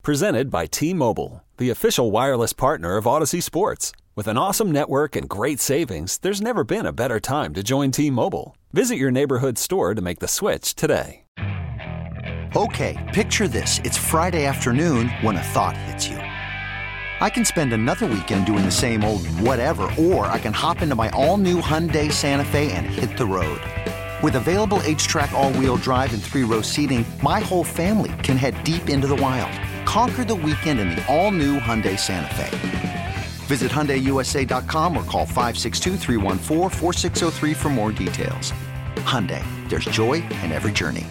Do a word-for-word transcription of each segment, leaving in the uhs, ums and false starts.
Presented by T-Mobile, the official wireless partner of Odyssey Sports. With an awesome network and great savings, there's never been a better time to join T-Mobile. Visit your neighborhood store to make the switch today. Okay, picture this. It's Friday afternoon when a thought hits you. I can spend another weekend doing the same old whatever, or I can hop into my all-new Hyundai Santa Fe and hit the road. With available H-Track all-wheel drive and three-row seating, my whole family can head deep into the wild. Conquer the weekend in the all-new Hyundai Santa Fe. Visit Hyundai U S A dot com or call five six two, three one four, four six zero three for more details. Hyundai, there's joy in every journey.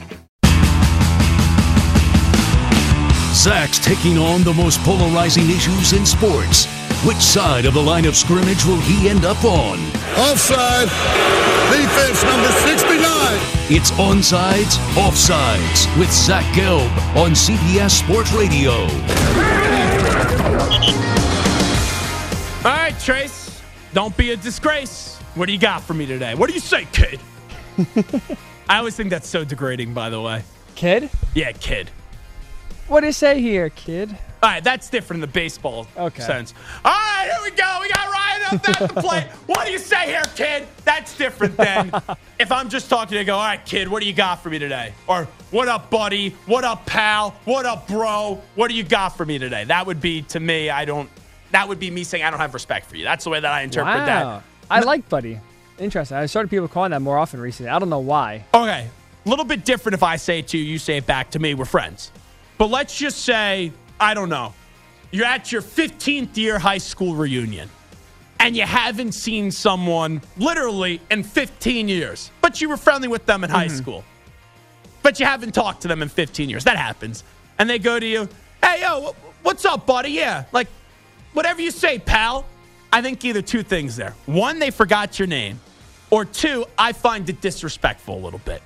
Zach's taking on the most polarizing issues in sports. Which side of the line of scrimmage will he end up on? Offside. Defense number sixty-nine. It's Onsides, Offsides with Zach Gelb on C B S Sports Radio. All right, Trace. Don't be a disgrace. What do you got for me today? What do you say, kid? I always think that's so degrading, by the way. Kid? Yeah, kid. What do you say here, kid? All right, that's different in the baseball okay. sense. All right, here we go. We got Ryan up at the plate. What do you say here, kid? That's different than if I'm just talking to you, go, all right, kid, what do you got for me today? Or what up, buddy? What up, pal? What up, bro? What do you got for me today? That would be, to me, I don't, that would be me saying I don't have respect for you. That's the way that I interpret wow. that. I like buddy. Interesting. I started people calling that more often recently. I don't know why. Okay. A little bit different if I say it to you, you say it back to me. We're friends. But let's just say, I don't know, you're at your fifteenth year high school reunion and you haven't seen someone literally in fifteen years, but you were friendly with them in mm-hmm. high school. But you haven't talked to them in fifteen years. That happens. And they go to you, hey, yo, what's up, buddy? Yeah, like, whatever you say, pal. I think either two things there. One, they forgot your name. Or two, I find it disrespectful a little bit.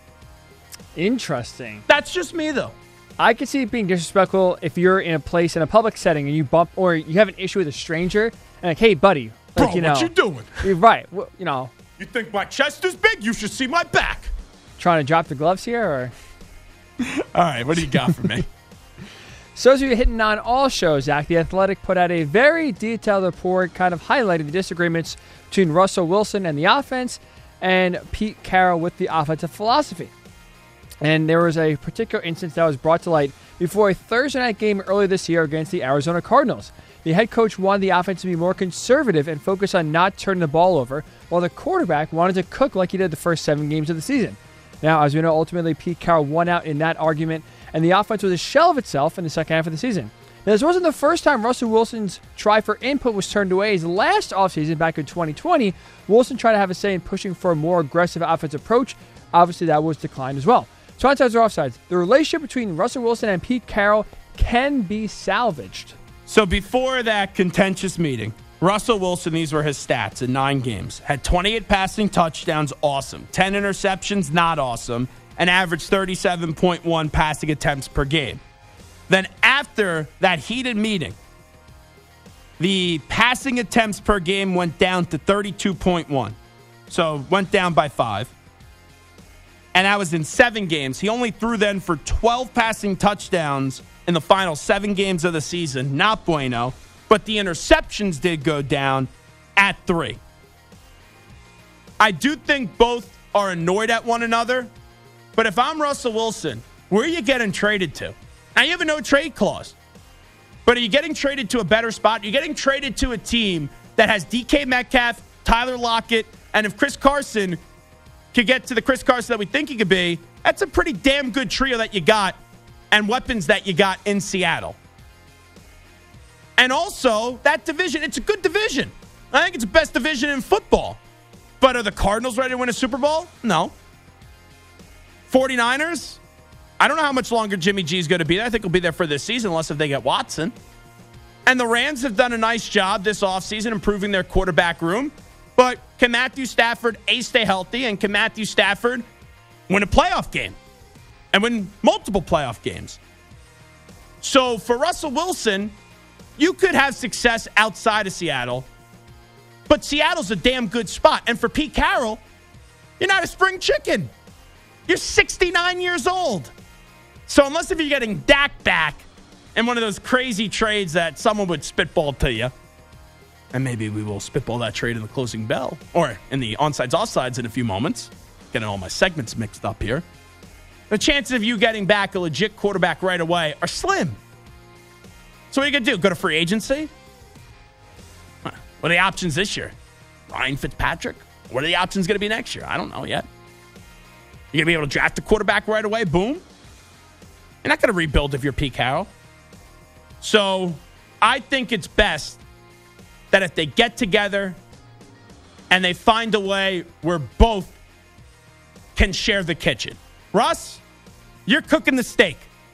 Interesting. That's just me, though. I could see it being disrespectful if you're in a place, in a public setting, and you bump, or you have an issue with a stranger, and like, hey, buddy. Like, Bro, you know, what you doing? You're right. Well, you know. You think my chest is big? You should see my back. Trying to drop the gloves here, or? All right, what do you got for me? So as you're hitting on all shows, Zach, The Athletic put out a very detailed report kind of highlighting the disagreements between Russell Wilson and the offense and Pete Carroll with the offensive philosophy. And there was a particular instance that was brought to light before a Thursday night game earlier this year against the Arizona Cardinals. The head coach wanted the offense to be more conservative and focus on not turning the ball over, while the quarterback wanted to cook like he did the first seven games of the season. Now, as we know, ultimately Pete Carroll won out in that argument, and the offense was a shell of itself in the second half of the season. Now, this wasn't the first time Russell Wilson's try for input was turned away, as last offseason, back in twenty twenty, Wilson tried to have a say in pushing for a more aggressive offensive approach. Obviously, that was declined as well. So onsides or offsides, the relationship between Russell Wilson and Pete Carroll can be salvaged. So before that contentious meeting, Russell Wilson, these were his stats in nine games, had twenty-eight passing touchdowns, awesome. ten interceptions, not awesome. And averaged thirty-seven point one passing attempts per game. Then after that heated meeting, the passing attempts per game went down to thirty-two point one. So went down by five. And that was in seven games. He only threw then for twelve passing touchdowns in the final seven games of the season. Not bueno. But the interceptions did go down at three. I do think both are annoyed at one another. But if I'm Russell Wilson, where are you getting traded to? Now, you have a no-trade clause. But are you getting traded to a better spot? You're getting traded to a team that has D K Metcalf, Tyler Lockett, and if Chris Carson could get to the Chris Carson that we think he could be, that's a pretty damn good trio that you got and weapons that you got in Seattle. And also, that division, it's a good division. I think it's the best division in football. But are the Cardinals ready to win a Super Bowl? No. forty-niners? I don't know how much longer Jimmy G is going to be there. I think he'll be there for this season, unless if they get Watson. And the Rams have done a nice job this offseason improving their quarterback room. But can Matthew Stafford, A, stay healthy, and can Matthew Stafford win a playoff game? And win multiple playoff games? So for Russell Wilson, you could have success outside of Seattle, but Seattle's a damn good spot. And for Pete Carroll, you're not a spring chicken. You're sixty-nine years old. So unless if you're getting Dak back, in one of those crazy trades that someone would spitball to you, and maybe we will spitball that trade in the closing bell or in the onsides, offsides in a few moments, getting all my segments mixed up here, the chances of you getting back a legit quarterback right away are slim. So what are you going to do? Go to free agency? Huh. What are the options this year? Ryan Fitzpatrick? What are the options going to be next year? I don't know yet. You're going to be able to draft a quarterback right away? Boom. You're not going to rebuild if you're Pete Carroll. So I think it's best that if they get together and they find a way where both can share the kitchen. Russ, you're cooking the steak.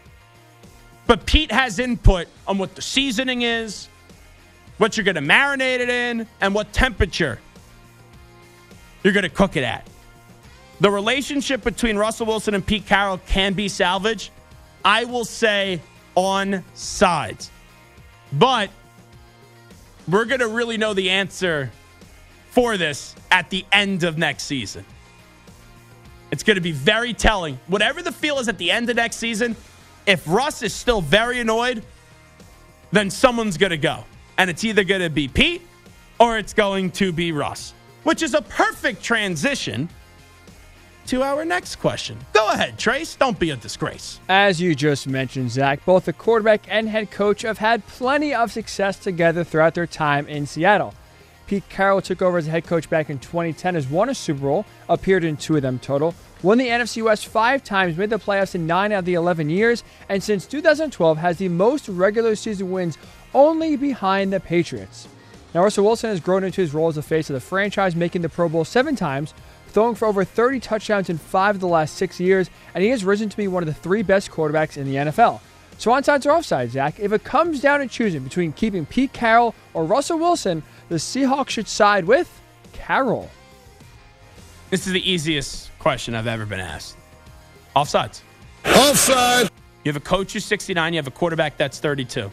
But Pete has input on what the seasoning is, what you're going to marinate it in, and what temperature you're going to cook it at. The relationship between Russell Wilson and Pete Carroll can be salvaged. I will say on sides. But we're going to really know the answer for this at the end of next season. It's going to be very telling. Whatever the feel is at the end of next season, if Russ is still very annoyed, then someone's going to go. And it's either going to be Pete or it's going to be Russ, which is a perfect transition to our next question. Go ahead, Trace. Don't be a disgrace. As you just mentioned, Zach, both the quarterback and head coach have had plenty of success together throughout their time in Seattle. Pete Carroll took over as a head coach back in twenty ten, has won a Super Bowl, appeared in two of them total, won the N F C West five times, made the playoffs in nine out of the eleven years, and since two thousand twelve has the most regular season wins only behind the Patriots. Now, Russell Wilson has grown into his role as the face of the franchise, making the Pro Bowl seven times, throwing for over thirty touchdowns in five of the last six years, and he has risen to be one of the three best quarterbacks in the N F L. So onsides or offsides, Zach, if it comes down to choosing between keeping Pete Carroll or Russell Wilson, the Seahawks should side with Carroll. This is the easiest question I've ever been asked. Offsides. Offside. You have a coach who's sixty-nine. You have a quarterback that's thirty-two.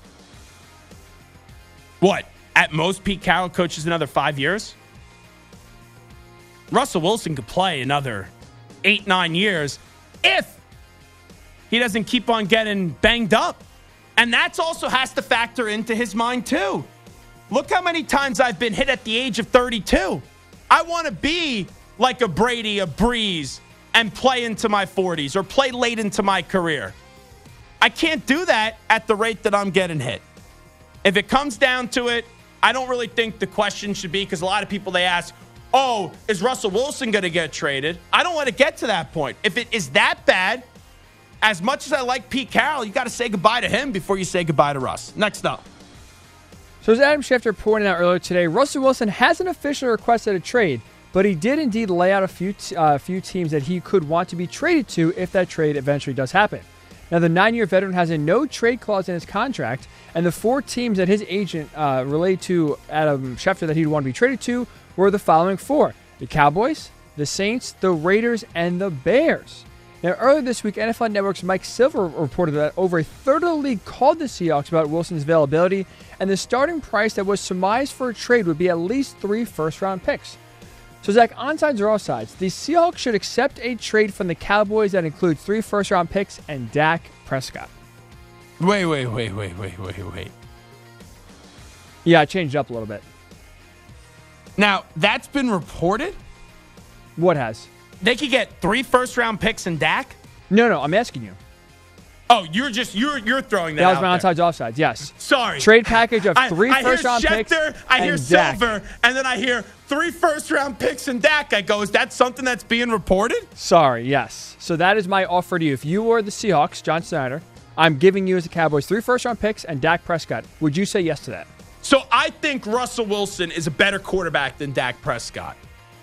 What? At most, Pete Carroll coaches another five years? Russell Wilson could play another eight, nine years if he doesn't keep on getting banged up. And that also has to factor into his mind, too. Look how many times I've been hit at the age of thirty-two. I want to be like a Brady, a Breeze, and play into my forties or play late into my career. I can't do that at the rate that I'm getting hit. If it comes down to it, I don't really think the question should be, because a lot of people, they ask, oh, is Russell Wilson going to get traded? I don't want to get to that point. If it is that bad, as much as I like Pete Carroll, you got to say goodbye to him before you say goodbye to Russ. Next up. So as Adam Schefter pointed out earlier today, Russell Wilson hasn't officially requested a trade, but he did indeed lay out a few t- uh, few teams that he could want to be traded to if that trade eventually does happen. Now, the nine-year veteran has a no-trade clause in his contract, and the four teams that his agent uh, relayed to Adam Schefter that he'd want to be traded to were the following four: the Cowboys, the Saints, the Raiders, and the Bears. Now, earlier this week, N F L Network's Mike Silver reported that over a third of the league called the Seahawks about Wilson's availability, and the starting price that was surmised for a trade would be at least three first-round picks. So, Zach, onsides or offsides, the Seahawks should accept a trade from the Cowboys that includes three first-round picks and Dak Prescott. Wait, wait, wait, wait, wait, wait, wait. Yeah, I changed it up a little bit. Now, that's been reported? What has? They could get three first-round picks and Dak? No, no, I'm asking you. Oh, you're just you're you're throwing that, that was out my there. onsides, offsides, yes. Sorry. Trade package of three I, I first-round hear picks Schefter, I hear and Dak. Silver, and then I hear three first-round picks and Dak. I go, is that something that's being reported? Sorry, yes. So that is my offer to you. If you were the Seahawks, John Snyder, I'm giving you as the Cowboys three first-round picks and Dak Prescott. Would you say yes to that? So I think Russell Wilson is a better quarterback than Dak Prescott.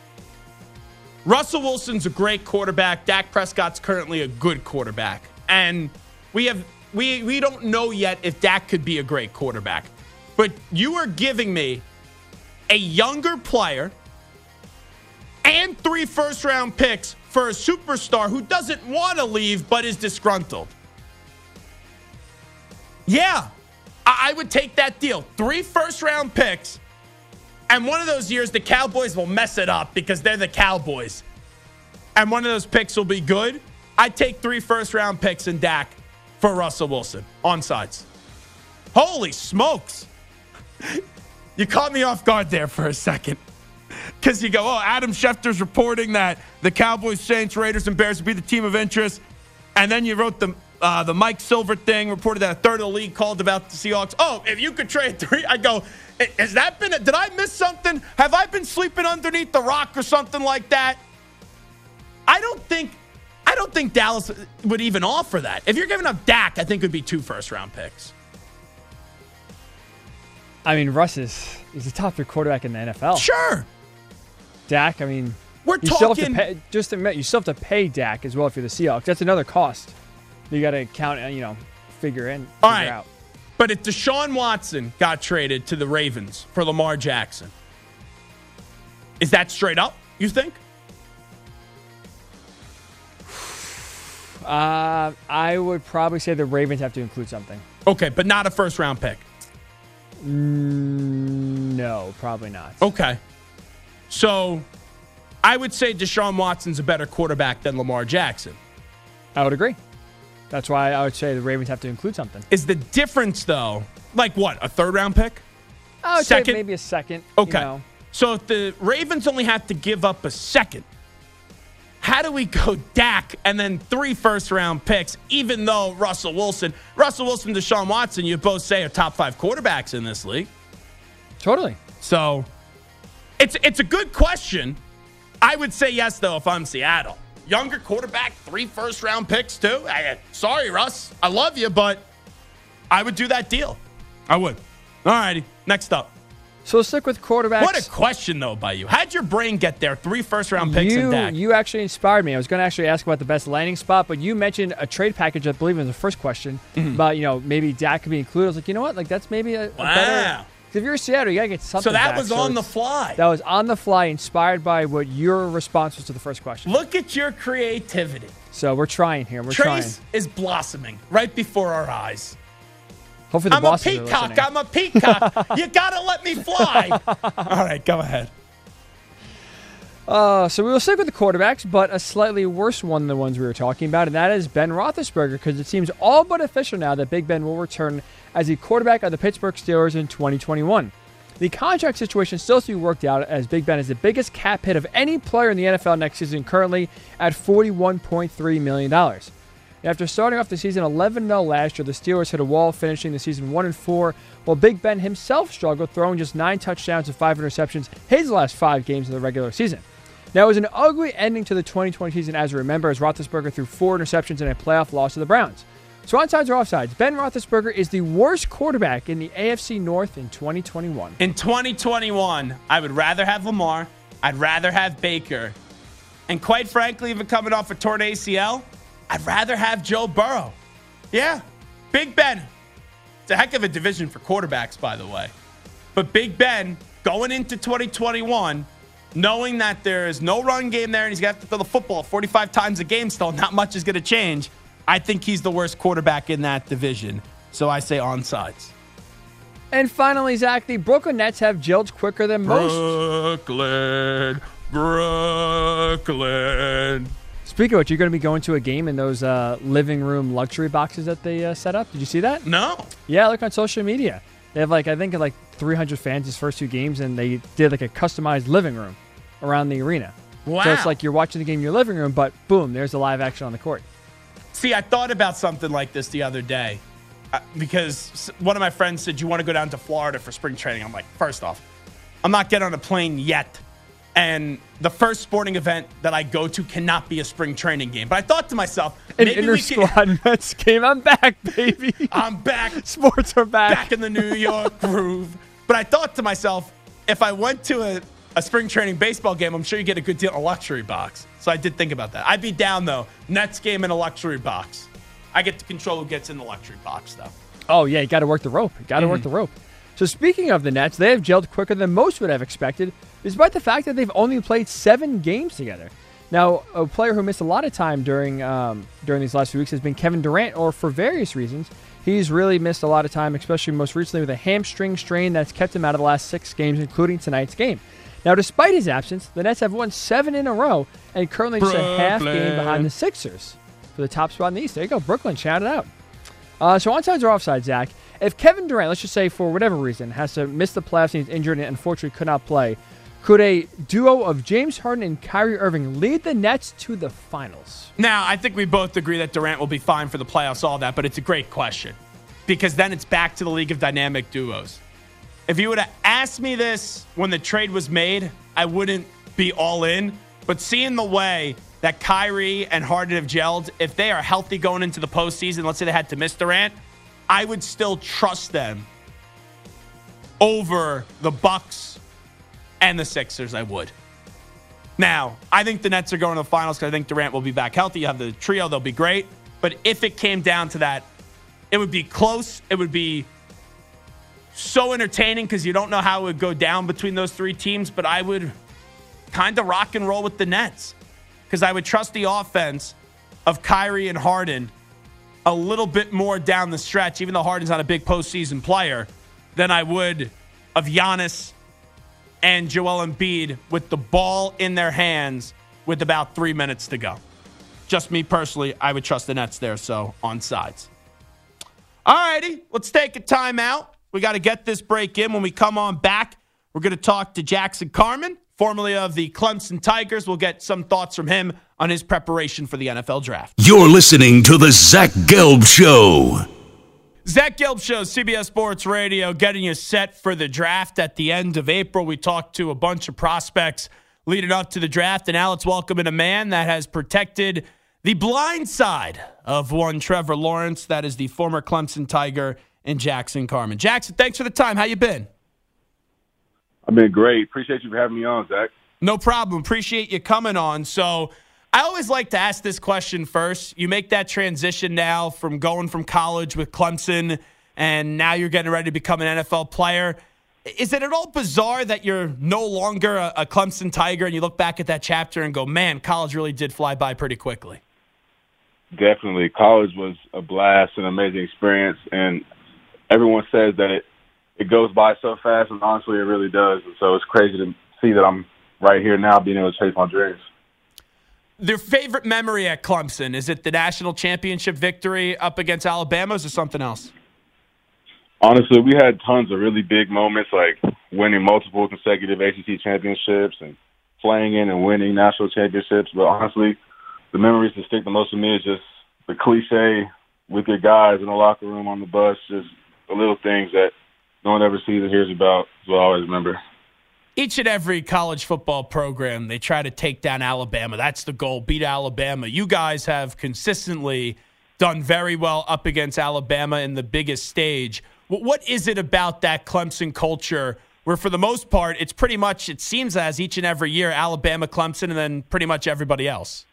Russell Wilson's a great quarterback. Dak Prescott's currently a good quarterback. And we have we we don't know yet if Dak could be a great quarterback. But you are giving me a younger player and three first-round picks for a superstar who doesn't want to leave but is disgruntled. Yeah, I, I would take that deal. Three first-round picks. And one of those years, the Cowboys will mess it up because they're the Cowboys. And one of those picks will be good. I'd take three first-round picks and Dak for Russell Wilson. Onsides. Holy smokes. You caught me off guard there for a second. Because you go, oh, Adam Schefter's reporting that the Cowboys, Saints, Raiders, and Bears would be the team of interest. And then you wrote the uh, the Mike Silver thing, reported that a third of the league called about the Seahawks. Oh, if you could trade three, I go, has that been, a, did I miss something? Have I been sleeping underneath the rock or something like that? I don't think, I don't think Dallas would even offer that. If you're giving up Dak, I think it would be two first-round picks. I mean, Russ is he's the top three quarterback in the N F L. Sure. Dak, I mean, we're you talking. Still have to pay, just admit, you still have to pay Dak as well if you're the Seahawks. That's another cost you got to count, you know, figure in, figure All right. out. But if Deshaun Watson got traded to the Ravens for Lamar Jackson, is that straight up, you think? Uh, I would probably say the Ravens have to include something. Okay, but not a first-round pick. Mm, no, probably not. Okay. So I would say Deshaun Watson's a better quarterback than Lamar Jackson. I would agree. That's why I would say the Ravens have to include something. Is the difference, though, like what, a third-round pick? I would second? say maybe a second. Okay. You know. So if the Ravens only have to give up a second, how do we go Dak and then three first-round picks, even though Russell Wilson, Russell Wilson and Deshaun Watson, you both say are top five quarterbacks in this league? Totally. So it's it's a good question. I would say yes, though, if I'm Seattle. Younger quarterback, three first-round picks, too. I, sorry, Russ. I love you, but I would do that deal. I would. All righty. Next up. So we'll stick with quarterbacks. What a question, though, by you. How'd your brain get there? Three first-round picks you, and Dak. You actually inspired me. I was going to actually ask about the best landing spot, but you mentioned a trade package, I believe, in the first question, mm-hmm. about, you know, maybe Dak could be included. I was like, you know what? Like, that's maybe a, a wow. better... If you're Seattle, you got to get something So that back. was so on the fly. That was on the fly, inspired by what your response was to the first question. Look at your creativity. So we're trying here. We're Trace trying. is blossoming right before our eyes. Hopefully the I'm a bosses are peacock. listening. I'm a peacock. You got to let me fly. All right, go ahead. Uh, so we will stick with the quarterbacks, but a slightly worse one than the ones we were talking about, and that is Ben Roethlisberger, because it seems all but official now that Big Ben will return as the quarterback of the Pittsburgh Steelers in twenty twenty-one. The contract situation still has to be worked out, as Big Ben is the biggest cap hit of any player in the N F L next season, currently at forty-one point three million dollars. After starting off the season eleven and oh last year, the Steelers hit a wall, finishing the season one and four, while Big Ben himself struggled, throwing just nine touchdowns and five interceptions his last five games of the regular season. Now, it was an ugly ending to the twenty twenty season, as we remember, as Roethlisberger threw four interceptions in a playoff loss to the Browns. So onsides or offsides, Ben Roethlisberger is the worst quarterback in the A F C North in twenty twenty-one. In twenty twenty-one, I would rather have Lamar. I'd rather have Baker. And quite frankly, even coming off a torn A C L, I'd rather have Joe Burrow. Yeah, Big Ben. It's a heck of a division for quarterbacks, by the way. But Big Ben, going into twenty twenty-one, knowing that there is no run game there and he's going to have to throw the football forty-five times a game still, not much is going to change. I think he's the worst quarterback in that division. So I say onsides. And finally, Zach, the Brooklyn Nets have gelled quicker than most. Brooklyn, Brooklyn. Speaking of which, you're going to be going to a game in those uh, living room luxury boxes that they uh, set up. Did you see that? No. Yeah, look on social media. They have, like, I think, like three hundred fans his first two games, and they did, like, a customized living room around the arena. Wow. So it's like you're watching the game in your living room, but boom, there's the live action on the court. See, I thought about something like this the other day uh, because one of my friends said, you want to go down to Florida for spring training? I'm like, first off, I'm not getting on a plane yet. And the first sporting event that I go to cannot be a spring training game. But I thought to myself, An maybe inter-squad Mets game. I'm back, baby. I'm back. Sports are back. Back in the New York groove. But I thought to myself, if I went to a, a spring training baseball game, I'm sure you get a good deal in a luxury box. So I did think about that. I'd be down, though. Nets game in a luxury box. I get to control who gets in the luxury box, though. Oh, yeah, you got to work the rope. You got to mm. work the rope. So speaking of the Nets, they have gelled quicker than most would have expected, despite the fact that they've only played seven games together. Now, a player who missed a lot of time during um, during these last few weeks has been Kevin Durant, or for various reasons, he's really missed a lot of time, especially most recently with a hamstring strain that's kept him out of the last six games, including tonight's game. Now, despite his absence, the Nets have won seven in a row and currently just a half game behind the Sixers for the top spot in the East. There you go, Brooklyn, shout it out. Uh, so onside or offside, Zach? If Kevin Durant, let's just say for whatever reason, has to miss the playoffs and he's injured and unfortunately could not play, could a duo of James Harden and Kyrie Irving lead the Nets to the finals? Now, I think we both agree that Durant will be fine for the playoffs, all that, but it's a great question because then it's back to the League of Dynamic Duos. If you would have asked me this when the trade was made, I wouldn't be all in. But seeing the way that Kyrie and Harden have gelled, if they are healthy going into the postseason, let's say they had to miss Durant, I would still trust them over the Bucks and the Sixers. I would. Now, I think the Nets are going to the finals because I think Durant will be back healthy. You have the trio, they'll be great. But if it came down to that, it would be close. It would be so entertaining because you don't know how it would go down between those three teams. But I would kind of rock and roll with the Nets because I would trust the offense of Kyrie and Harden a little bit more down the stretch, even though Harden's not a big postseason player, than I would of Giannis and Joel Embiid with the ball in their hands with about three minutes to go. Just me personally, I would trust the Nets there, so on sides. All righty, let's take a timeout. We got to get this break in. When we come on back, we're going to talk to Jackson Carman, formerly of the Clemson Tigers. We'll get some thoughts from him on his preparation for the N F L Draft. You're listening to the Zach Gelb Show. Zach Gelb Show, C B S Sports Radio, getting you set for the draft at the end of April. We talked to a bunch of prospects leading up to the draft, and now let's welcome in a man that has protected the blind side of one Trevor Lawrence. That is the former Clemson Tiger and Jackson Carman. Jackson, thanks for the time. How you been? I've been great. Appreciate you for having me on, Zach. No problem. Appreciate you coming on. So I always like to ask this question first. You make that transition now from going from college with Clemson, and now you're getting ready to become an N F L player. Is it at all bizarre that you're no longer a, a Clemson Tiger and you look back at that chapter and go, man, college really did fly by pretty quickly? Definitely. College was a blast, an amazing experience, and everyone says that it, it goes by so fast, and honestly, it really does. And so it's crazy to see that I'm right here now being able to chase my dreams. Their favorite memory at Clemson, is it the national championship victory up against Alabama, or is it something else? Honestly, we had tons of really big moments, like winning multiple consecutive A C C championships and playing in and winning national championships. But honestly, the memories that stick the most to me is just the cliche with your guys in the locker room, on the bus, just the little things that no one ever sees or hears about is what I always remember. Each and every college football program, they try to take down Alabama. That's the goal, beat Alabama. You guys have consistently done very well up against Alabama in the biggest stage. What is it about that Clemson culture where, for the most part, it's pretty much, it seems as each and every year, Alabama, Clemson, and then pretty much everybody else?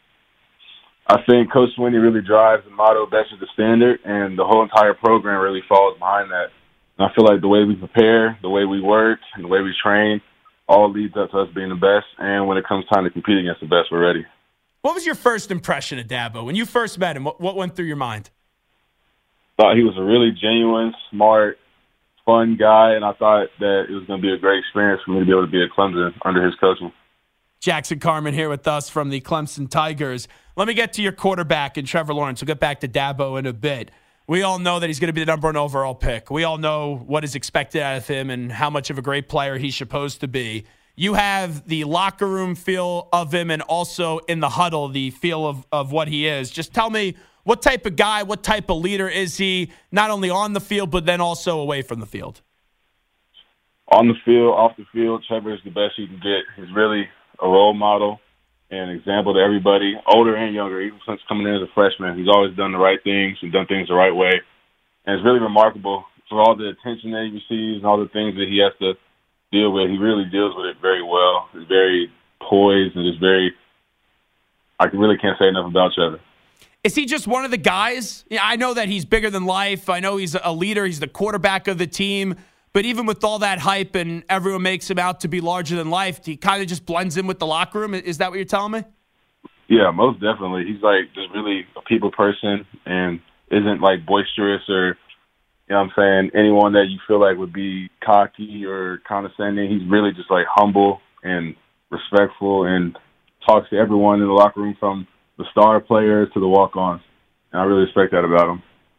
I think Coach Swinney really drives the motto, best is the standard, and the whole entire program really falls behind that. And I feel like the way we prepare, the way we work, and the way we train all leads up to us being the best. And when it comes time to compete against the best, we're ready. What was your first impression of Dabo? When you first met him, what, what went through your mind? Thought he was a really genuine, smart, fun guy, and I thought that it was going to be a great experience for me to be able to be at Clemson under his coaching. Jackson Carman here with us from the Clemson Tigers. Let me get to your quarterback and Trevor Lawrence. We'll get back to Dabo in a bit. We all know that he's going to be the number one overall pick. We all know what is expected out of him and how much of a great player he's supposed to be. You have the locker room feel of him and also in the huddle, the feel of, of what he is. Just tell me, what type of guy, what type of leader is he, not only on the field, but then also away from the field? On the field, off the field, Trevor is the best you can get. He's really a role model and an example to everybody, older and younger. Even since coming in as a freshman, he's always done the right things and done things the right way. And it's really remarkable for all the attention that he receives and all the things that he has to deal with. He really deals with it very well. He's very poised and is very – I really can't say enough about Trevor. Is he just one of the guys? Yeah, I know that he's bigger than life. I know he's a leader. He's the quarterback of the team. But even with all that hype and everyone makes him out to be larger than life, he kind of just blends in with the locker room. Is that what you're telling me? Yeah, most definitely. He's like just really a people person and isn't like boisterous or, you know what I'm saying, anyone that you feel like would be cocky or condescending. He's really just like humble and respectful and talks to everyone in the locker room from the star players to the walk-ons. And I really respect that about him.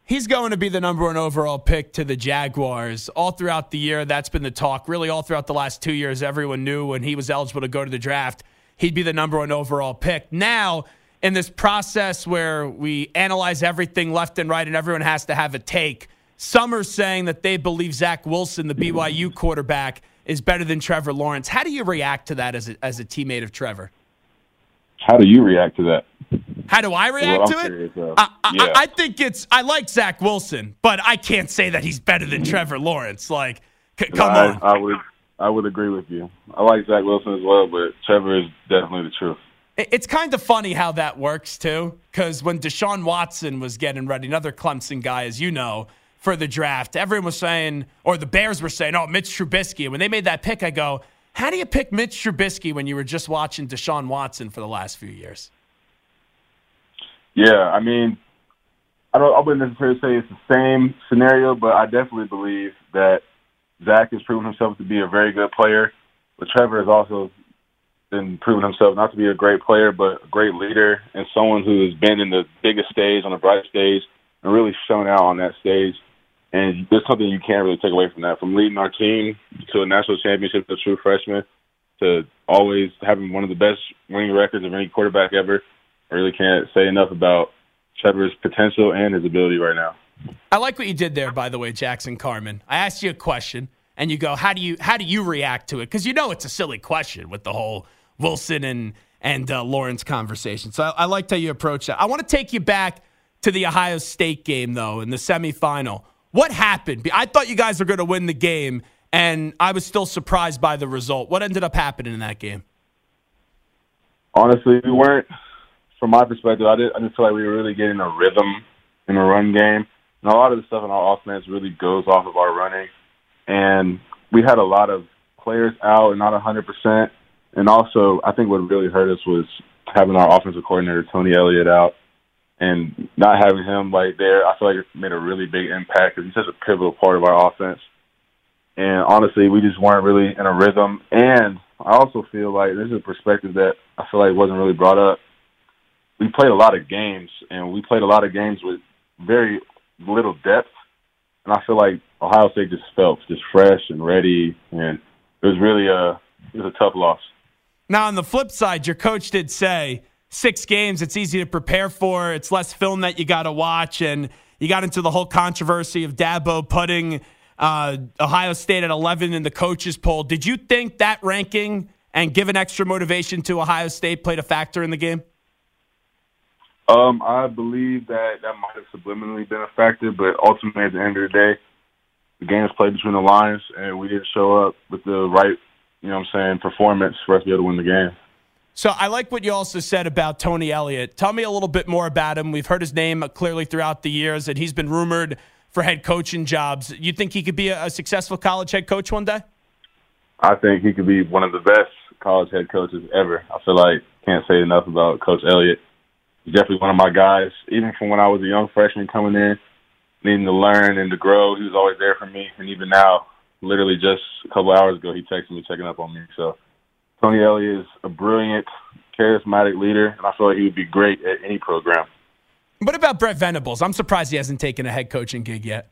He's going to be the number one overall pick to the Jaguars. All throughout the year, that's been the talk. Really, all throughout the last two years, everyone knew when he was eligible to go to the draft, he'd be the number one overall pick. Now, in this process where we analyze everything left and right and everyone has to have a take, some are saying that they believe Zach Wilson, the B Y U quarterback, is better than Trevor Lawrence. How do you react to that as a, as a teammate of Trevor? How do you react to that? How do I react to it? I, I, yeah. I think it's – I like Zach Wilson, but I can't say that he's better than Trevor Lawrence. Like, c- come I, on. I would I would agree with you. I like Zach Wilson as well, but Trevor is definitely the truth. It's kind of funny how that works, too, because when Deshaun Watson was getting ready, another Clemson guy, as you know, for the draft, everyone was saying – or the Bears were saying, oh, Mitch Trubisky. And when they made that pick, I go, how do you pick Mitch Trubisky when you were just watching Deshaun Watson for the last few years? Yeah, I mean, I don't. I wouldn't necessarily say it's the same scenario, but I definitely believe that Zach has proven himself to be a very good player. But Trevor has also been proven himself not to be a great player, but a great leader and someone who has been in the biggest stage, on the bright stage, and really shown out on that stage. And there's something you can't really take away from that. From leading our team to a national championship as a true freshman to always having one of the best winning records of any quarterback ever. I really can't say enough about Trevor's potential and his ability right now. I like what you did there, by the way, Jackson Carman. I asked you a question, and you go, how do you how do you react to it? Because you know it's a silly question with the whole Wilson and, and uh, Lawrence conversation. So I, I liked how you approach that. I want to take you back to the Ohio State game, though, in the semifinal. What happened? I thought you guys were going to win the game, and I was still surprised by the result. What ended up happening in that game? Honestly, we weren't. From my perspective, I didn't, I didn't feel like we were really getting a rhythm in the run game. And a lot of the stuff in our offense really goes off of our running. And we had a lot of players out and not one hundred percent. And also, I think what really hurt us was having our offensive coordinator, Tony Elliott, out. And not having him like there, I feel like it made a really big impact because he's such a pivotal part of our offense. And honestly, we just weren't really in a rhythm. And I also feel like this is a perspective that I feel like wasn't really brought up. We played a lot of games, and we played a lot of games with very little depth. And I feel like Ohio State just felt just fresh and ready, and it was really a it was a tough loss. Now, on the flip side, your coach did say six games, it's easy to prepare for. It's less film that you got to watch, and you got into the whole controversy of Dabo putting uh, Ohio State at eleven in the coaches poll. Did you think that ranking and giving extra motivation to Ohio State played a factor in the game? Um, I believe that that might have subliminally been a factor, but ultimately at the end of the day, the game is played between the lines, and we didn't show up with the right, you know what I'm saying, performance for us to be able to win the game. So I like what you also said about Tony Elliott. Tell me a little bit more about him. We've heard his name clearly throughout the years, and he's been rumored for head coaching jobs. You think he could be a, a successful college head coach one day? I think he could be one of the best college head coaches ever. I feel like can't say enough about Coach Elliott. He's definitely one of my guys. Even from when I was a young freshman coming in, needing to learn and to grow, he was always there for me. And even now, literally just a couple hours ago, he texted me checking up on me. So Tony Elliott is a brilliant, charismatic leader, and I feel like he would be great at any program. What about Brett Venables? I'm surprised he hasn't taken a head coaching gig yet.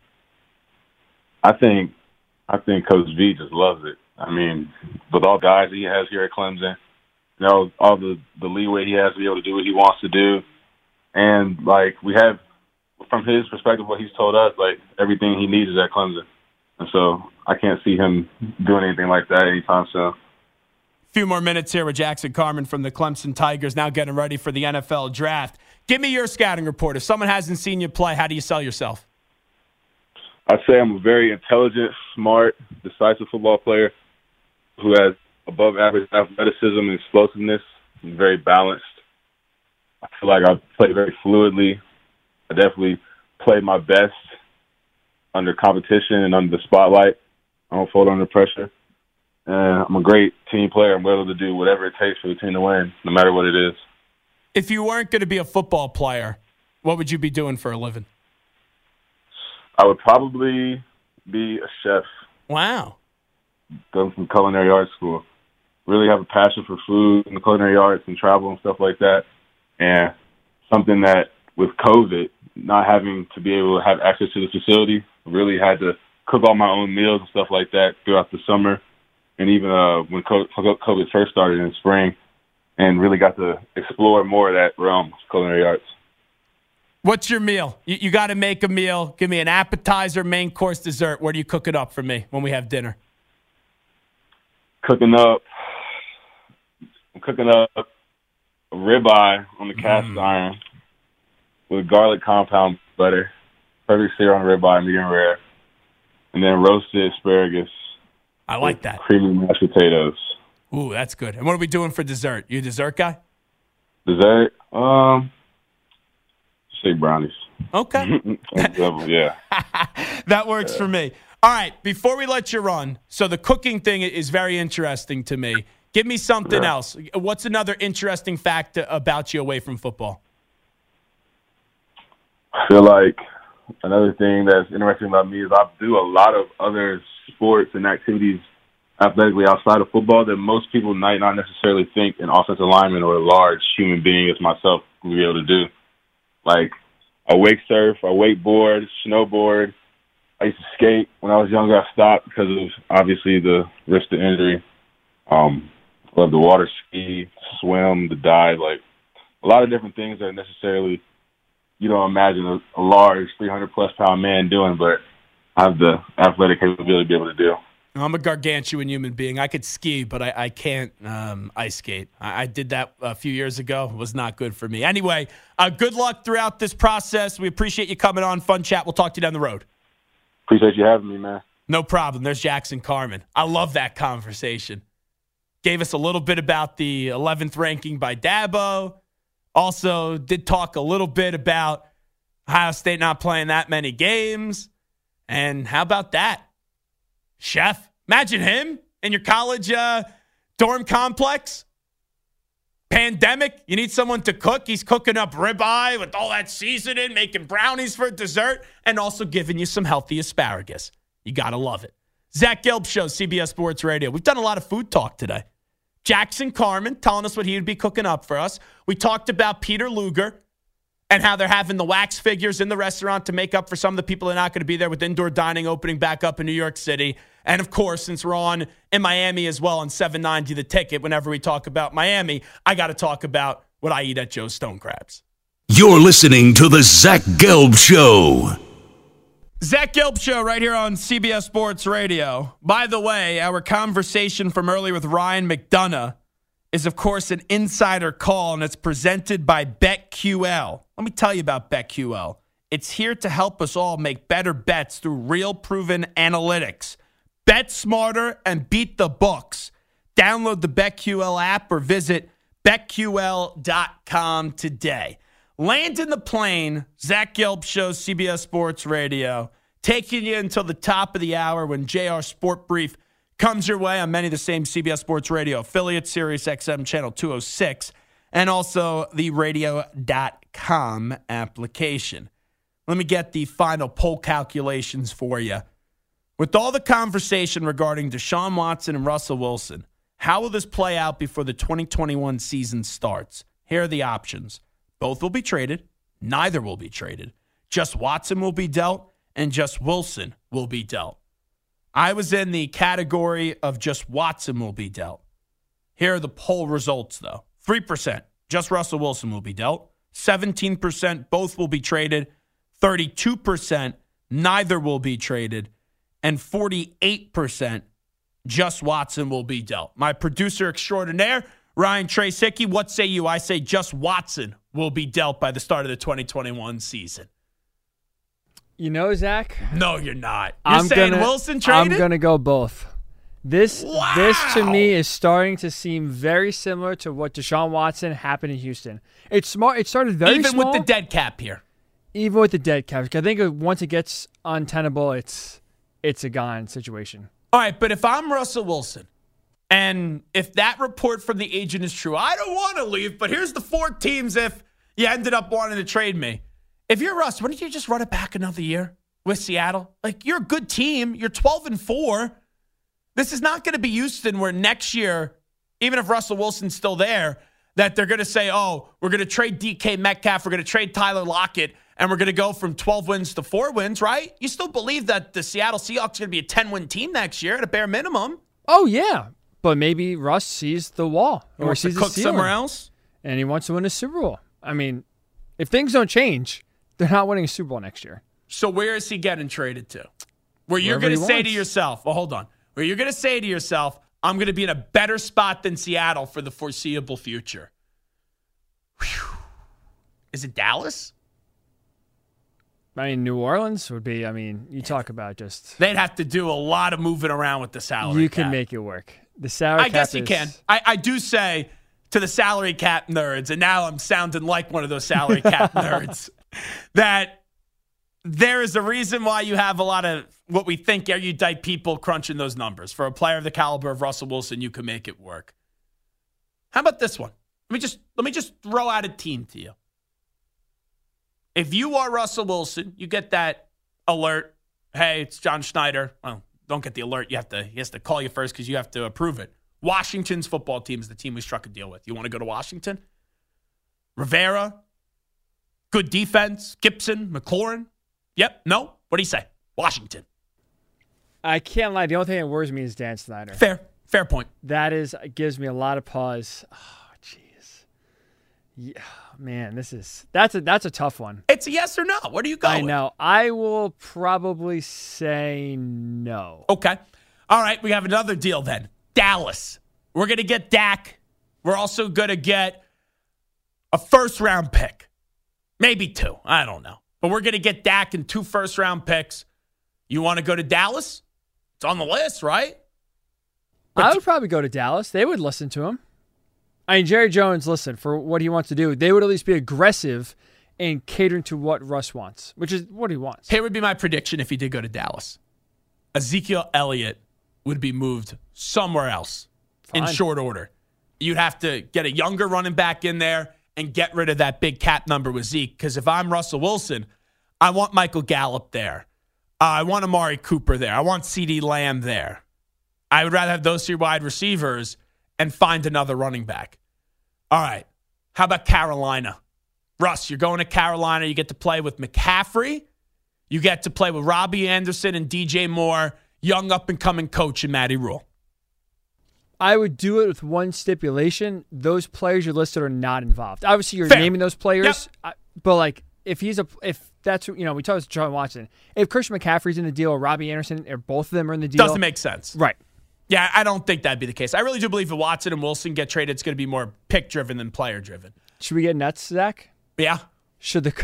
I think I think Coach V just loves it. I mean, with all the guys he has here at Clemson, you know, all the, the leeway he has to be able to do what he wants to do. And, like, we have, from his perspective, what he's told us, like, everything he needs is at Clemson. And so I can't see him doing anything like that anytime soon. Few more minutes here with Jackson Carman from the Clemson Tigers, now getting ready for the N F L draft. Give me your scouting report. If someone hasn't seen you play, how do you sell yourself? I'd say I'm a very intelligent, smart, decisive football player who has above-average athleticism and explosiveness. I'm very balanced. I feel like I play very fluidly. I definitely play my best under competition and under the spotlight. I don't fold under pressure. And I'm a great team player. I'm able to do whatever it takes for the team to win, no matter what it is. If you weren't going to be a football player, what would you be doing for a living? I would probably be a chef. Wow. Done some culinary arts school. Really have a passion for food and the culinary arts and travel and stuff like that. And something that with COVID, not having to be able to have access to the facility, really had to cook all my own meals and stuff like that throughout the summer. And even uh, when COVID first started in spring, and really got to explore more of that realm of culinary arts. What's your meal? You, you got to make a meal. Give me an appetizer, main course, dessert. Where do you cook it up for me when we have dinner? Cooking up, I'm cooking up a ribeye on the cast mm. iron with garlic compound butter, perfect sear on the ribeye, medium rare, and then roasted asparagus. I like that. Creamy mashed potatoes. Ooh, that's good. And what are we doing for dessert? You a dessert guy? Dessert? Um, say brownies. Okay. Yeah. That works yeah. for me. All right, before we let you run, so the cooking thing is very interesting to me. Give me something yeah. else. What's another interesting fact about you away from football? I feel like another thing that's interesting about me is I do a lot of other sports and activities athletically outside of football that most people might not necessarily think an offensive lineman or a large human being as myself would be able to do. Like, I wake surf, I wakeboard, snowboard. I used to skate. When I was younger, I stopped because of, obviously, the risk of injury. Um, I love the water ski, swim, the dive, like a lot of different things that necessarily you don't imagine a, a large three hundred plus pound man doing, but I have the athletic capability to be able to do. I'm a gargantuan human being. I could ski, but I, I can't um, ice skate. I, I did that a few years ago. It was not good for me. Anyway, uh, good luck throughout this process. We appreciate you coming on. Fun chat. We'll talk to you down the road. Appreciate you having me, man. No problem. There's Jackson Carman. I love that conversation. Gave us a little bit about the eleventh ranking by Dabo. Also did talk a little bit about Ohio State not playing that many games. And how about that? Chef, imagine him in your college uh, dorm complex. Pandemic, you need someone to cook. He's cooking up ribeye with all that seasoning, making brownies for dessert, and also giving you some healthy asparagus. You got to love it. Zach Gelb Show, C B S Sports Radio. We've done a lot of food talk today. Jackson Carman telling us what he would be cooking up for us. We talked about Peter Luger and how they're having the wax figures in the restaurant to make up for some of the people that are not going to be there with indoor dining opening back up in New York City. And, of course, since we're on in Miami as well on seven ninety The Ticket, whenever we talk about Miami, I got to talk about what I eat at Joe's Stone Crabs. You're listening to the Zach Gelb Show. Zach Gelb Show right here on C B S Sports Radio. By the way, our conversation from earlier with Ryan McDonough is, of course, an insider call, and it's presented by BetQL. Let me tell you about BetQL. It's here to help us all make better bets through real proven analytics. Bet smarter and beat the books. Download the BetQL app or visit bet Q L dot com today. Landing the plane, Zach Gelb Show, C B S Sports Radio, taking you until the top of the hour when J R Sport Brief comes your way on many of the same C B S Sports Radio affiliates, Sirius X M Channel two oh six, and also the radio dot com application. Let me get the final poll calculations for you. With all the conversation regarding Deshaun Watson and Russell Wilson, how will this play out before the twenty twenty-one season starts? Here are the options. Both will be traded. Neither will be traded. Just Watson will be dealt, and just Wilson will be dealt. I was in the category of just Watson will be dealt. Here are the poll results, though. three percent, just Russell Wilson will be dealt. seventeen percent, both will be traded. thirty-two percent, neither will be traded. And forty-eight percent, just Watson will be dealt. My producer extraordinaire, Ryan Trace Hickey, what say you? I say just Watson will be dealt by the start of the twenty twenty-one season. You know, Zach? No, you're not. You're I'm saying gonna, Wilson traded? I'm going to go both. This, wow. this to me is starting to seem very similar to what Deshaun Watson happened in Houston. It's smart. It started very Even small. with the dead cap here. Even with the dead cap. I think once it gets untenable, it's it's a gone situation. All right, but if I'm Russell Wilson, and if that report from the agent is true, I don't want to leave, but here's the four teams if you ended up wanting to trade me. If you're Russ, why don't you just run it back another year with Seattle? Like, you're a good team. You're twelve and four. This is not going to be Houston where next year, even if Russell Wilson's still there, that they're going to say, oh, we're going to trade D K Metcalf, we're going to trade Tyler Lockett, and we're going to go from twelve wins to four wins, right? You still believe that the Seattle Seahawks are going to be a ten-win team next year at a bare minimum. Oh, yeah. But maybe Russ sees the wall. Or Or sees sees cook the somewhere ceiling, else. and he wants to win a Super Bowl. I mean, if things don't change, they're not winning a Super Bowl next year. So where is he getting traded to? Where you're Wherever going to he say wants. to yourself, well, hold on. Where you're going to say to yourself, I'm going to be in a better spot than Seattle for the foreseeable future. Whew. Is it Dallas? I mean, New Orleans would be, I mean, you talk about just... They'd have to do a lot of moving around with the salary You cap. can make it work. The salary I cap guess you is- can. I, I do say to the salary cap nerds, and now I'm sounding like one of those salary cap nerds, that there is a reason why you have a lot of what we think erudite people crunching those numbers. For a player of the caliber of Russell Wilson, you can make it work. How about this one? Let me just let me just throw out a team to you. If you are Russell Wilson, you get that alert. Hey, it's John Schneider. Well, don't get the alert. You have to. He has to call you first because you have to approve it. Washington's football team is the team we struck a deal with. You want to go to Washington? Rivera, good defense. Gibson, McLaurin. Yep. No. What do you say? Washington. I can't lie. The only thing that worries me is Dan Snyder. Fair. Fair point. That is gives me a lot of pause. Oh, jeez. Yeah, man, this is that's a that's a tough one. It's a yes or no. Where do you go? I know. I will probably say no. Okay. All right. We have another deal then. Dallas. We're going to get Dak. We're also going to get a first round pick. Maybe two. I don't know. But we're going to get Dak and two first round picks. You want to go to Dallas? It's on the list, right? I would probably go to Dallas. They would listen to him. I mean, Jerry Jones, listen, for what he wants to do, they would at least be aggressive in catering to what Russ wants, which is what he wants. Here would be my prediction if he did go to Dallas. Ezekiel Elliott would be moved somewhere else Fine. in short order. You'd have to get a younger running back in there and get rid of that big cap number with Zeke. Because if I'm Russell Wilson, I want Michael Gallup there. Uh, I want Amari Cooper there. I want CeeDee Lamb there. I would rather have those three wide receivers and find another running back. All right. How about Carolina? Russ, you're going to Carolina. You get to play with McCaffrey. You get to play with Robbie Anderson and D J Moore, young up-and-coming coach in Matty Rule. I would do it with one stipulation. Those players you listed are not involved. Obviously, you're Fair. naming those players, Yep. I, but like if he's a if that's you know we talked to John Watson. If Christian McCaffrey's in the deal, or Robbie Anderson, or both of them are in the deal, Doesn't make sense. right. Yeah, I don't think that'd be the case. I really do believe if Watson and Wilson get traded, it's going to be more pick-driven than player-driven. Should we get nuts, Zach? Yeah. Should the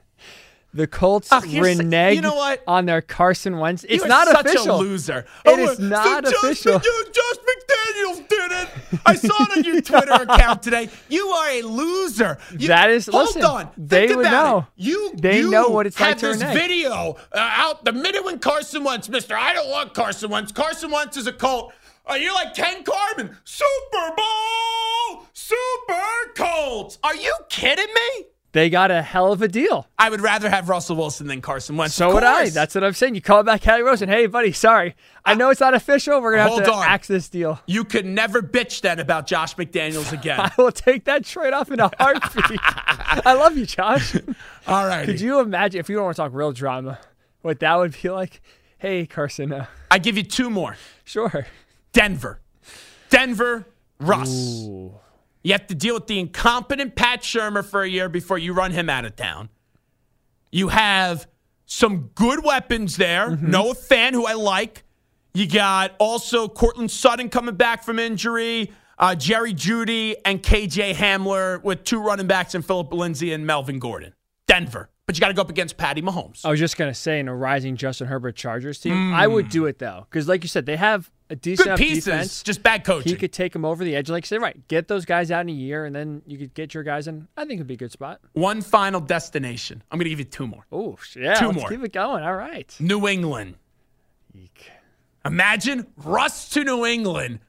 the Colts Oh, here's- renege you know what? on their Carson Wentz? It's You are not such official. a loser. It Oh, is not so official. Josh, Josh McDaniels did it. I saw it on your Twitter account today. You are a loser. You, That is- hold listen, on. they Think would about know. It. You They you know what it's like had to this renege. video uh, out the minute when Carson Wentz, Mister I don't want Carson Wentz. Carson Wentz is a Colt. Uh, you're like Ken Carman. Super Bowl, Super Colts. Are you kidding me? They got a hell of a deal. I would rather have Russell Wilson than Carson Wentz. So of would I. course. That's what I'm saying. You call back Kelly Rose and, hey, buddy, sorry. I know it's not official. We're going to Hold have to on. axe this deal. You could never bitch then about Josh McDaniels again. I will take that trade off in a heartbeat. I love you, Josh. All right. Could you imagine, if you don't want to talk real drama, what that would be like? Hey, Carson. Uh, I give you two more. sure. Denver. Denver, Russ. Ooh. You have to deal with the incompetent Pat Shurmur for a year before you run him out of town. You have some good weapons there. Mm-hmm. Noah Fan, who I like. You got also Cortland Sutton coming back from injury. Uh, Jerry Jeudy and K J Hamler with two running backs and Philip Lindsay and Melvin Gordon. Denver. But you got to go up against Patty Mahomes. I was just going to say, in a rising Justin Herbert Chargers team, I would do it, though. Because, like you said, they have a decent Good enough pieces, defense. just bad coaching. He could take them over the edge. Like you said, right, get those guys out in a year, and then you could get your guys in. I think it would be a good spot. One final destination. I'm going to give you two more. Oh, yeah. Two let's more. keep it going. All right. New England. Eek. Imagine Russ to New England.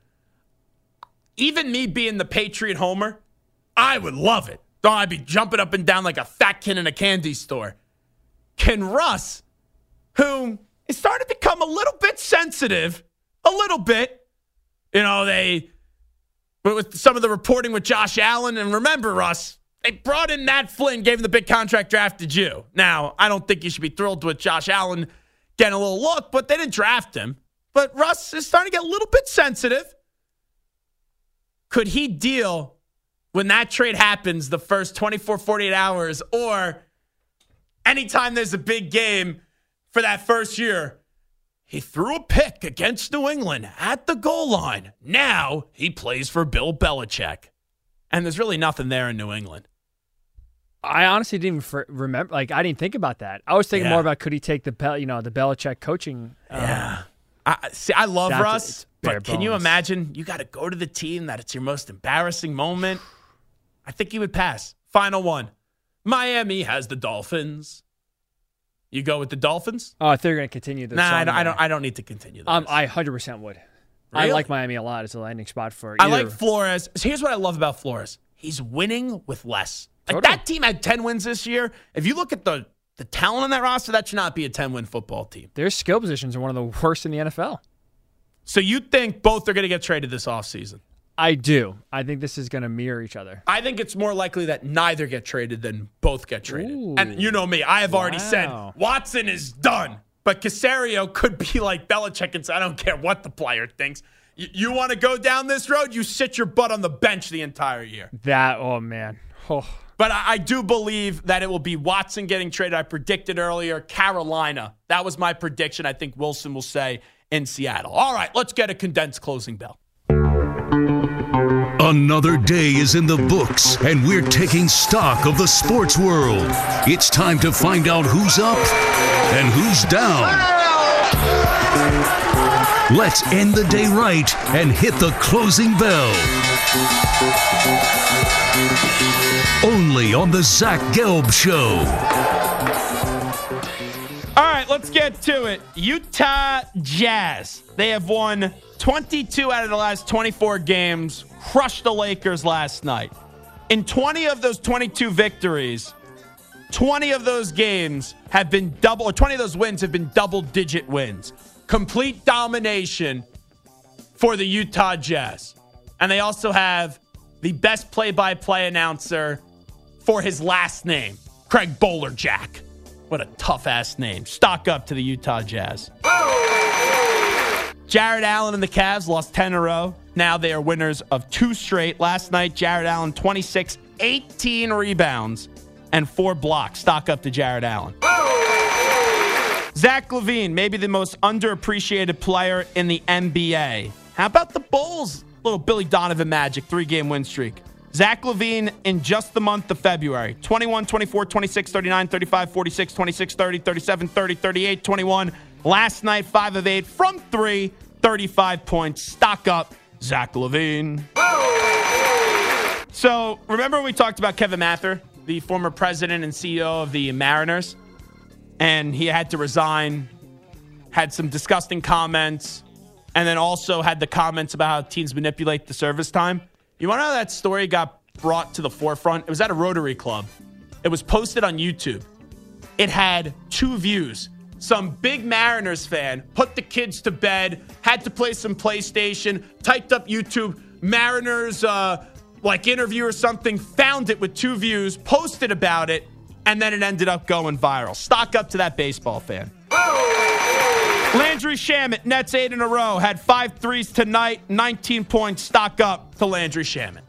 Even me being the Patriot homer, I would love it. Don't I be jumping up and down like a fat kid in a candy store? Can Russ, who is starting to become a little bit sensitive, a little bit, you know, they But with some of the reporting with Josh Allen, and remember, Russ, they brought in Matt Flynn, gave him the big contract, drafted you. Now, I don't think you should be thrilled with Josh Allen getting a little look, but they didn't draft him. But Russ is starting to get a little bit sensitive. Could he deal when that trade happens the first twenty-four, forty-eight hours, or anytime there's a big game for that first year? He threw a pick against New England at the goal line. Now he plays for Bill Belichick. And there's really nothing there in New England. I honestly didn't even remember. Like, I didn't think about that. I was thinking Yeah. more about could he take the Bel- you know, the Belichick coaching. Um, Yeah. I, see, I love That's- Russ, it's bare but can you bones. imagine you got to go to the team that it's your most embarrassing moment? I think he would pass. Final one. Miami has the Dolphins. You go with the Dolphins? Oh, I thought you were going to continue this. Nah, I song don't, I there. don't. I don't need to continue this. Um, I one hundred percent would. I Really? like Miami a lot as a landing spot for I either. like Flores. So here's what I love about Flores. He's winning with less. Like Totally. that team had ten wins this year. If you look at the, the talent on that roster, that should not be a ten-win football team. Their skill positions are one of the worst in the N F L. So you think both are going to get traded this offseason? I do. I think this is going to mirror each other. I think it's more likely that neither get traded than both get traded. Ooh. And you know me, I have already said Wow. Watson is done. But Caserio could be like Belichick and say, I don't care what the player thinks. You, you want to go down this road? You sit your butt on the bench the entire year. That, oh, man. Oh. But I, I do believe that it will be Watson getting traded. I predicted earlier Carolina. That was my prediction. I think Wilson will say in Seattle. All right, let's get a condensed closing bell. Another day is in the books, and we're taking stock of the sports world. It's time to find out who's up and who's down. Let's end the day right and hit the closing bell. Only on the Zach Gelb Show. All right, let's get to it. Utah Jazz. They have won twenty-two out of the last twenty-four games, crushed the Lakers last night. In twenty of those twenty-two victories, twenty of those games have been double, or twenty of those wins have been double-digit wins. Complete domination for the Utah Jazz. And they also have the best play-by-play announcer for his last name, Craig Bolerjack. What a tough-ass name. Stock up to the Utah Jazz. Jared Allen and the Cavs lost ten in a row. Now they are winners of two straight. Last night, Jared Allen, twenty-six, eighteen rebounds, and four blocks. Stock up to Jared Allen. Zach LaVine, maybe the most underappreciated player in the N B A. How about the Bulls? Little Billy Donovan magic, three-game win streak. Zach LaVine in just the month of February. twenty-one, twenty-four, twenty-six, thirty-nine, thirty-five, forty-six, twenty-six, thirty, thirty-seven, thirty, thirty-eight, twenty-one. Last night, five of eight from three, thirty-five points. Stock up, Zach LaVine. So, remember we talked about Kevin Mather, the former president and C E O of the Mariners? And he had to resign, had some disgusting comments, and then also had the comments about how teams manipulate the service time. You want to know how that story got brought to the forefront? It was at a Rotary Club. It was posted on YouTube. It had two views. Some big Mariners fan put the kids to bed, had to play some PlayStation, typed up YouTube Mariners uh, like interview or something, found it with two views, posted about it, and then it ended up going viral. Stock up to that baseball fan. Landry Shamet, Nets eight in a row, had five threes tonight, nineteen points. Stock up to Landry Shamet.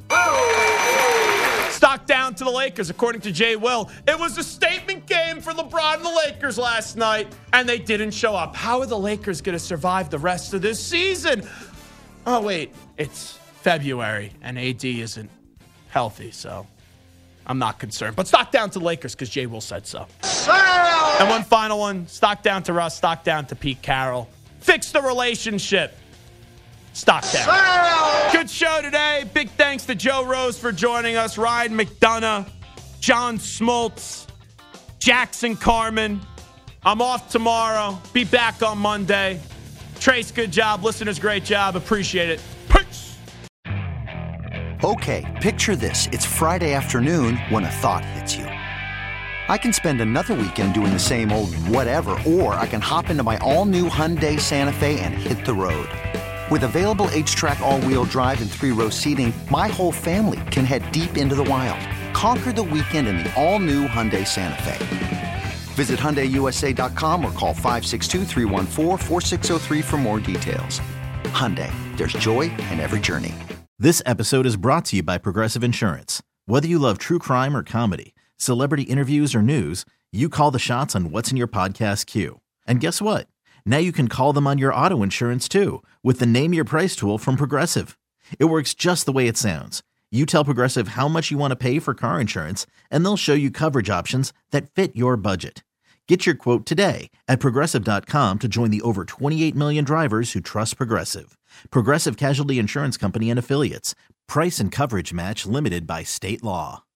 Stock down to the Lakers, according to Jay Will. It was a statement game for LeBron and the Lakers last night, and they didn't show up. How are the Lakers going to survive the rest of this season? Oh, wait, it's February, and A D isn't healthy, so I'm not concerned. But stock down to the Lakers because Jay Will said so. And one final one, stock down to Russ, stock down to Pete Carroll. Fix the relationship. Stock down. Good show today. Big thanks to Joe Rose for joining us, Ryan McDonough, John Smoltz, Jackson Carmen. I'm off tomorrow. Be back on Monday. Trace, good job. Listeners, great job. Appreciate it. Peace. Okay, picture this. It's Friday afternoon when a thought hits you. I can spend another weekend doing the same old whatever, or I can hop into my all-new Hyundai Santa Fe and hit the road. With available H-Track all-wheel drive and three-row seating, my whole family can head deep into the wild. Conquer the weekend in the all-new Hyundai Santa Fe. Visit Hyundai U S A dot com or call five six two, three one four, four six zero three for more details. Hyundai, there's joy in every journey. This episode is brought to you by Progressive Insurance. Whether you love true crime or comedy, celebrity interviews or news, you call the shots on what's in your podcast queue. And guess what? Now you can call them on your auto insurance too with the Name Your Price tool from Progressive. It works just the way it sounds. You tell Progressive how much you want to pay for car insurance, and they'll show you coverage options that fit your budget. Get your quote today at Progressive dot com to join the over twenty-eight million drivers who trust Progressive. Progressive Casualty Insurance Company and Affiliates. Price and coverage match limited by state law.